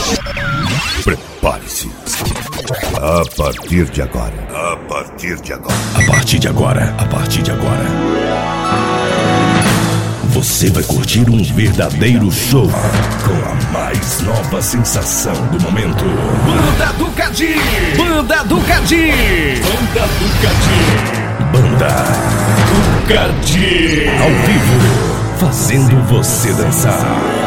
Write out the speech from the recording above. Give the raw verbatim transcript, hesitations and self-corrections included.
Prepare-se. A partir de agora. A partir de agora. A partir de agora. A partir de agora. Você vai curtir um verdadeiro show com a mais nova sensação do momento. Banda do Cadim! Banda do Cadim! Banda do Cadim! Banda do Cadim! Ao vivo, fazendo você dançar.